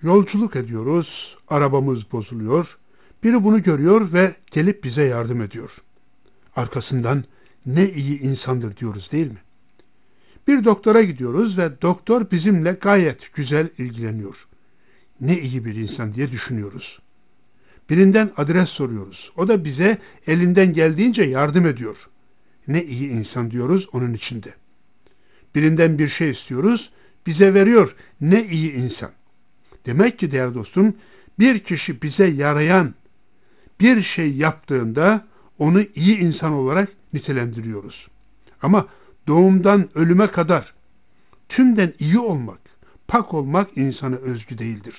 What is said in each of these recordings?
Yolculuk ediyoruz, arabamız bozuluyor. Biri bunu görüyor ve gelip bize yardım ediyor. Arkasından ne iyi insandır diyoruz değil mi? Bir doktora gidiyoruz ve doktor bizimle gayet güzel ilgileniyor. Ne iyi bir insan diye düşünüyoruz. Birinden adres soruyoruz. O da bize elinden geldiğince yardım ediyor. Ne iyi insan diyoruz onun içinde. Birinden bir şey istiyoruz, bize veriyor. Ne iyi insan. Demek ki değerli dostum, bir kişi bize yarayan bir şey yaptığında onu iyi insan olarak nitelendiriyoruz. Ama doğumdan ölüme kadar tümden iyi olmak, pak olmak insana özgü değildir.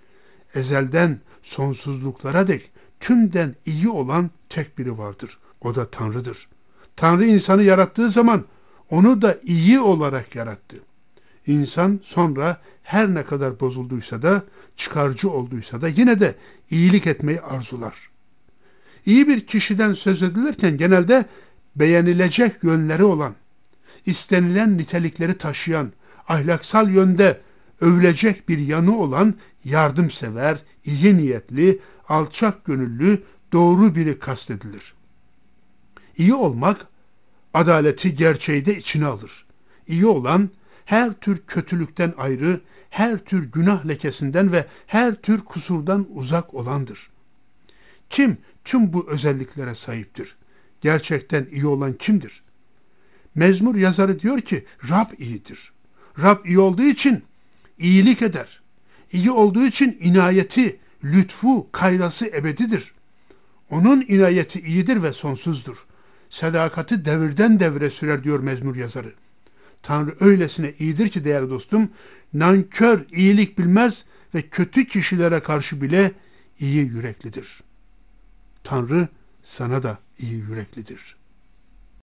Ezelden sonsuzluklara dek tümden iyi olan tek biri vardır. O da Tanrı'dır. Tanrı insanı yarattığı zaman onu da iyi olarak yarattı. İnsan sonra her ne kadar bozulduysa da, çıkarcı olduysa da yine de iyilik etmeyi arzular. İyi bir kişiden söz edilirken genelde beğenilecek yönleri olan, istenilen nitelikleri taşıyan, ahlaksal yönde övülecek bir yanı olan yardımsever, iyi niyetli, alçak gönüllü, doğru biri kastedilir. İyi olmak, adaleti, gerçeği de içine alır. İyi olan, her tür kötülükten ayrı, her tür günah lekesinden ve her tür kusurdan uzak olandır. Kim tüm bu özelliklere sahiptir? Gerçekten iyi olan kimdir? Mezmur yazarı diyor ki, Rab iyidir. Rab iyi olduğu için iyilik eder. İyi olduğu için inayeti, lütfu, kayrası ebedidir. Onun inayeti iyidir ve sonsuzdur. Sadakati devirden devre sürer diyor mezmur yazarı. Tanrı öylesine iyidir ki değerli dostum, nankör iyilik bilmez ve kötü kişilere karşı bile iyi yüreklidir. Tanrı sana da iyi yüreklidir.